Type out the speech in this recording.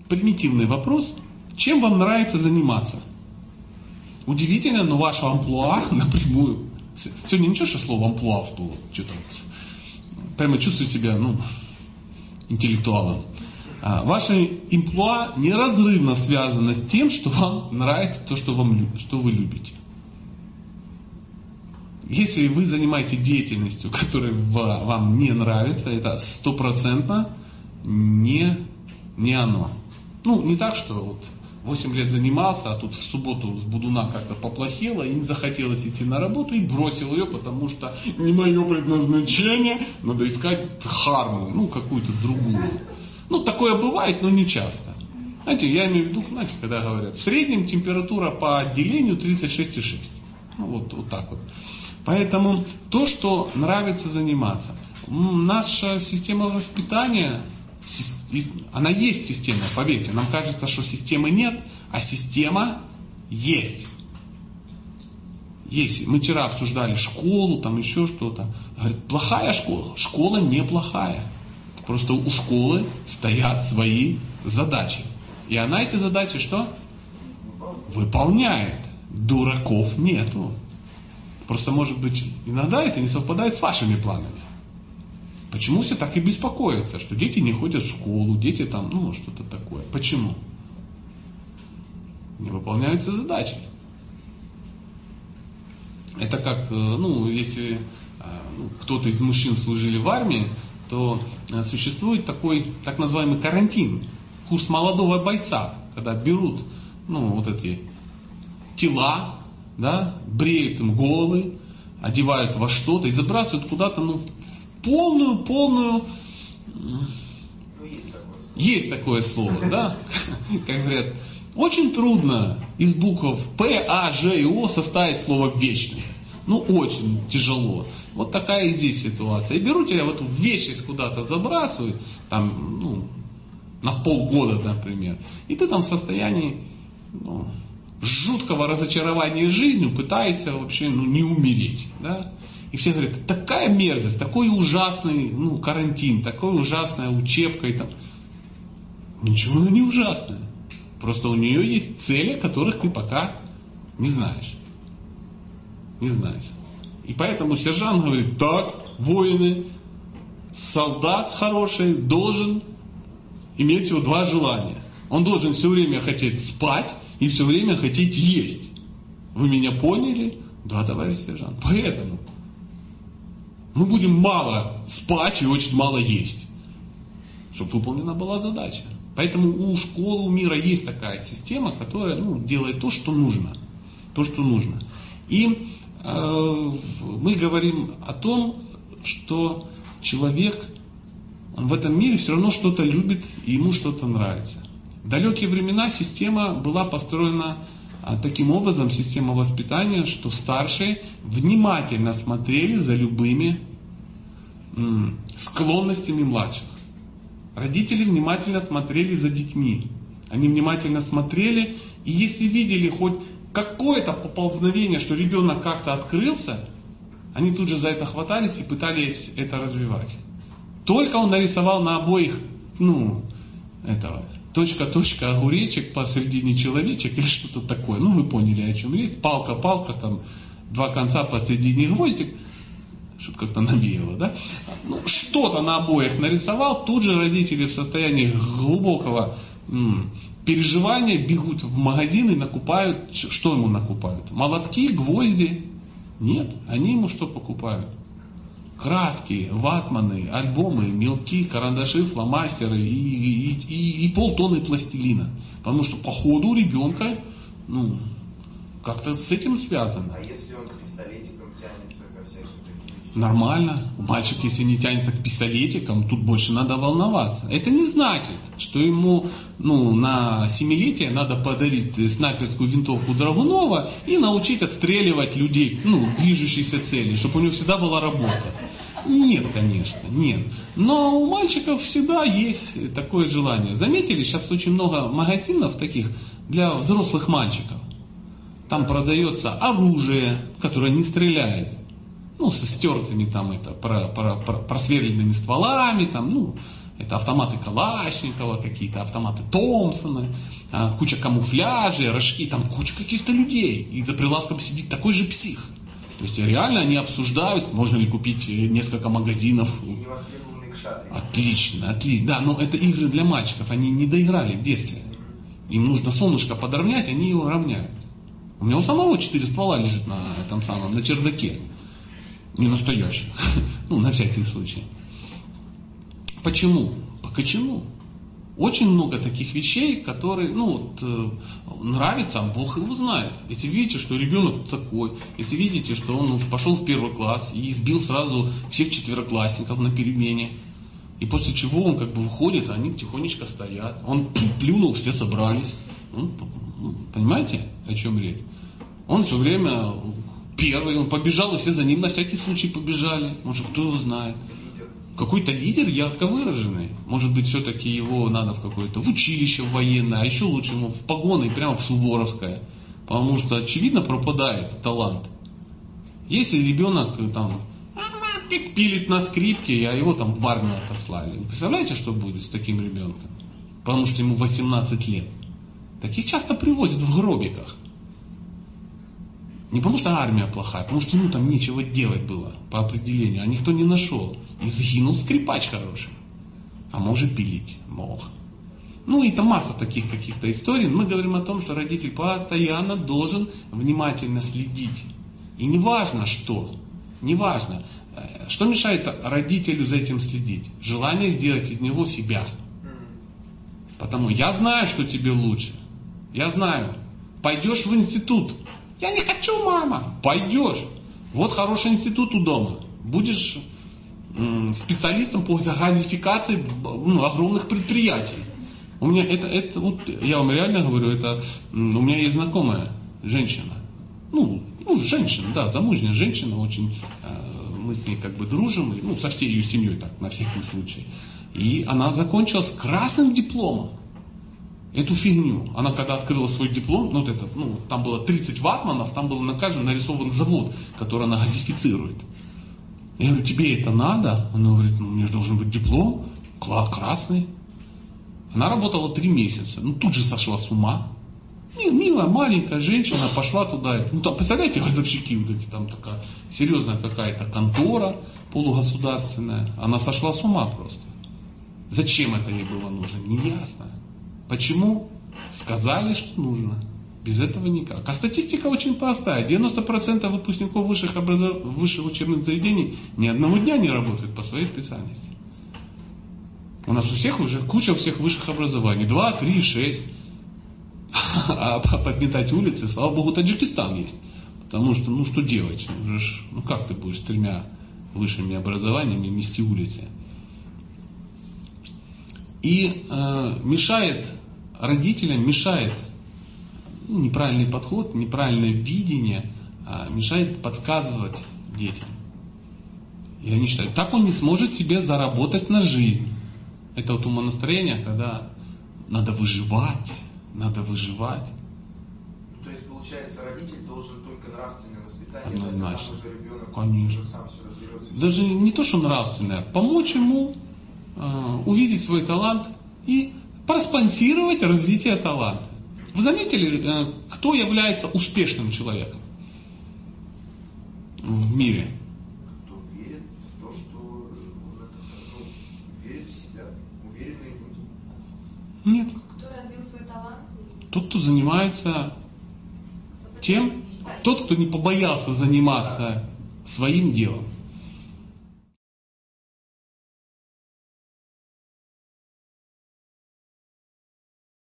примитивный вопрос. Чем вам нравится заниматься? Удивительно, но ваше амплуа напрямую. Сегодня ничего, что слово амплуа всплыло. Что-то прямо чувствуете себя, интеллектуалом. Ваше амплуа неразрывно связано с тем, что вам нравится то, что вы любите. Если вы занимаетесь деятельностью, которая вам не нравится, это 100% не оно. Не так, что 8 лет занимался, а тут в субботу с будуна как-то поплохело и не захотелось идти на работу и бросил ее, потому что не мое предназначение, надо искать харму, какую-то другую. Такое бывает, но не часто. Знаете, я имею в виду, когда говорят, в среднем температура по отделению 36,6. Вот так вот. Поэтому то, что нравится заниматься. Наша система воспитания, она есть система, поверьте. Нам кажется, что системы нет, а система есть. Есть. Мы вчера обсуждали школу, еще что-то. Говорит, плохая школа. Школа неплохая. Просто у школы стоят свои задачи. И она эти задачи что? Выполняет. Дураков нету. Просто, может быть, иногда это не совпадает с вашими планами. Почему все так и беспокоятся, что дети не ходят в школу, дети что-то такое? Почему? Не выполняются задачи. Это как, если кто-то из мужчин служили в армии, то существует такой так называемый карантин, курс молодого бойца, когда берут эти тела, бреют им головы, одевают во что-то и забрасывают куда-то в полную. Есть такое слово, да? Как говорят, очень трудно из букв П, А, Ж и О составить слово вечность. Очень тяжело. Вот такая и здесь ситуация. И берут тебя в эту вечность куда-то забрасывают, на полгода, например. И ты там в состоянии жуткого разочарования жизнью пытаешься вообще не умереть. Да? И все говорят, такая мерзость, такой ужасный карантин, такая ужасная учебка. Ничего она не ужасная. Просто у нее есть цели, которых ты пока не знаешь. Не знаешь. И поэтому сержант говорит, так, воины, солдат хороший должен иметь всего 2 желания. Он должен все время хотеть спать и все время хотеть есть. Вы меня поняли? Да, товарищ сержант. Поэтому мы будем мало спать и очень мало есть, чтобы выполнена была задача. Поэтому у школы, у мира есть такая система, которая делает то, что нужно. То, что нужно. И мы говорим о том, что человек в этом мире все равно что-то любит и ему что-то нравится. В далекие времена система была построена таким образом, система воспитания, что старшие внимательно смотрели за любыми склонностями младших. Родители внимательно смотрели за детьми. Они внимательно смотрели, и если видели хоть какое-то поползновение, что ребенок как-то открылся, они тут же за это хватались и пытались это развивать. Только он нарисовал на обоих, точка, огуречек, посередине человечек или что-то такое. Вы поняли, о чем речь. Палка, 2 конца, посередине гвоздик. Что-то как-то навеяло, да? Что-то на обоих нарисовал, тут же родители в состоянии глубокого переживания бегут в магазин и накупают. Что ему накупают? Молотки, гвозди? Нет, они ему что покупают? Краски, ватманы, альбомы, мелки, карандаши, фломастеры и полтонны пластилина. Потому что по ходу у ребенка, как-то с этим связано. А если он к пистолетикам тянется, ко всяким таким? Нормально. Мальчик, если не тянется к пистолетикам, тут больше надо волноваться. Это не значит, что ему на 7-летие надо подарить снайперскую винтовку Драгунова и научить отстреливать людей, движущиеся цели, чтобы у него всегда была работа. Нет, конечно, нет. Но у мальчиков всегда есть такое желание. Заметили, сейчас очень много магазинов таких для взрослых мальчиков. Там продается оружие, которое не стреляет. Со стертыми просверленными стволами, Это автоматы Калашникова, какие-то автоматы Томпсона, куча камуфляжей, рожки, там куча каких-то людей. И за прилавком сидит такой же псих. То есть реально они обсуждают, можно ли купить несколько магазинов. Невостребованные кшаты. Отлично, отлично. Да, но это игры для мальчиков, они не доиграли в детстве. Им нужно солнышко подровнять, они его равняют. У меня у самого 4 ствола лежит на этом самом, на чердаке. Не настоящих. Ну, на всякий случай. Почему? Почему? Очень много таких вещей, которые, нравятся, а Бог его знает. Если видите, что ребенок такой, если видите, что он пошел в 1 класс и избил сразу всех 4-классников на перемене, и после чего он как бы выходит, а они тихонечко стоят. Он плюнул, все собрались. Понимаете, о чем речь? Он все время первый, он побежал, и все за ним на всякий случай побежали. Может, кто его знает. Какой-то лидер ярко выраженный. Может быть, все-таки его надо в училище в военное, а еще лучше ему в погоны, прямо в Суворовское. Потому что, очевидно, пропадает талант. Если ребенок там пилит на скрипке, а его там в армию отослали. Представляете, что будет с таким ребенком? Потому что ему 18 лет. Таких часто привозят в гробиках. Не потому что армия плохая, потому что ему там нечего делать было по определению, а никто не нашел. И сгинул скрипач хороший. А может пилить? Мог. И там масса таких каких-то историй. Мы говорим о том, что родитель постоянно должен внимательно следить. И неважно что. Неважно. Что мешает родителю за этим следить? Желание сделать из него себя. Потому я знаю, что тебе лучше. Я знаю. Пойдешь в институт. Я не хочу, мама. Пойдешь. Вот хороший институт у дома. Будешь специалистом по газификации огромных предприятий. У меня я вам реально говорю, у меня есть знакомая женщина. Женщина, да, замужняя женщина, очень мы с ней как бы дружим, со всей ее семьей, так, на всякий случай. И она закончила с красным дипломом эту фигню. Она когда открыла свой диплом, там было 30 ватманов, там был на каждом нарисован завод, который она газифицирует. Я говорю, тебе это надо? Она говорит, мне же должен быть диплом, красный. Она работала 3 месяца, тут же сошла с ума. Милая, маленькая женщина пошла туда. Там, представляете, газовщики, там такая серьезная какая-то контора полугосударственная. Она сошла с ума просто. Зачем это ей было нужно? Неясно. Почему? Сказали, что нужно. Без этого никак. А статистика очень простая. 90% выпускников высших учебных заведений ни одного дня не работают по своей специальности. У нас у всех уже куча всех высших образований. 2, 3, 6. А подметать улицы, слава богу, Таджикистан есть. Потому что, что делать? Как ты будешь с 3 высшими образованиями мести улицы? И родителям мешает неправильный подход, неправильное видение, мешает подсказывать детям. И они считают, так он не сможет себе заработать на жизнь. Это умонастроение, когда надо выживать. То есть, получается, родитель должен только нравственное воспитание, однозначно. Потому что ребенок Конечно. уже сам все разберется. Даже не то, что нравственное, помочь ему увидеть свой талант и проспонсировать развитие таланта. Вы заметили, кто является успешным человеком в мире? Кто верит в то, что верит в себя, уверенные люди. Нет. Кто развил свой талант? Тот, кто занимается тем, тот, кто не побоялся заниматься своим делом.